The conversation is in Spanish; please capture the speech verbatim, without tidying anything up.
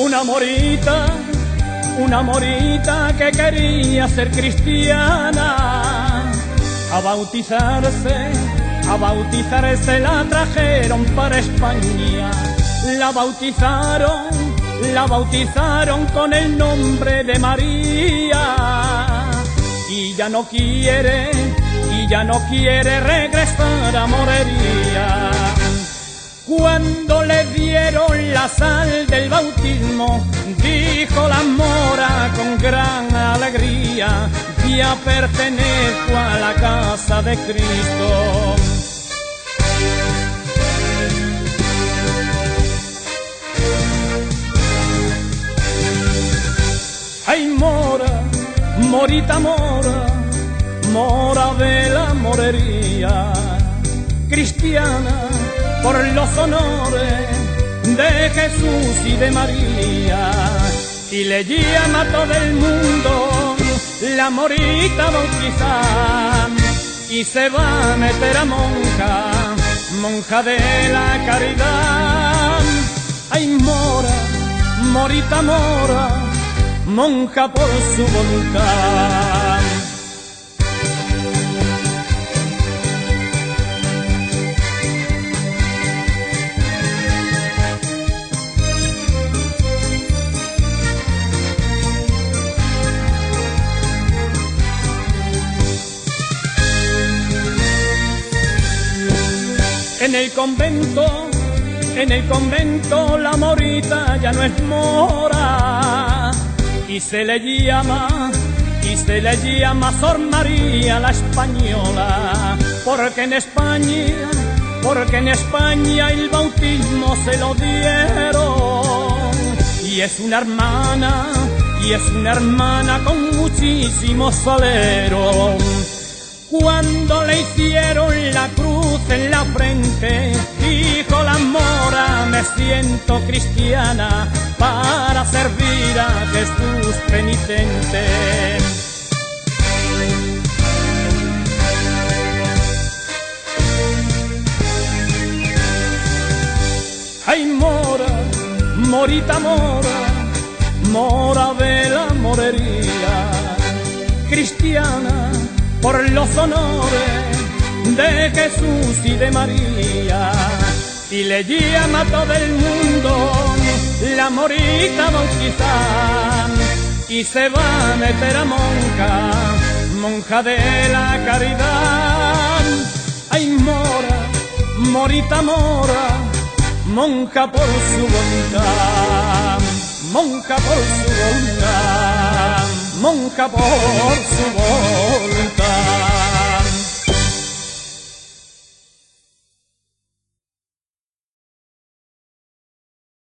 Una morita, una morita que quería ser cristiana, a bautizarse, a bautizarse la trajeron para España. La bautizaron, la bautizaron con el nombre de María. Y ya no quiere, y ya no quiere regresar a Morería. Cuando le dieron la sal del bautismo, dijo la mora con gran alegría: ya pertenezco a la casa de Cristo. Ay, mora, morita mora, mora de la Morería, cristiana por los honores de Jesús y de María, y le llama a todo el mundo la morita bautizada, y se va a meter a monja, monja de la caridad. Ay, mora, morita mora, monja por su voluntad. En el convento, en el convento la morita ya no es mora, y se le llama, y se le llama Sor María la Española, porque en España, porque en España el bautismo se lo dieron, y es una hermana, y es una hermana con muchísimo salero. Cuando le hicieron la cruz en la frente, dijo la mora: me siento cristiana para servir a Jesús penitente. Ay, mora, morita mora, mora de la Morería, cristiana por los honores de Jesús y de María, y le llama a todo el mundo la morita bautizada, y se va a meter a monja, monja de la caridad. Ay, mora, morita mora, monja por su voluntad, monja por su voluntad, monja por su voluntad.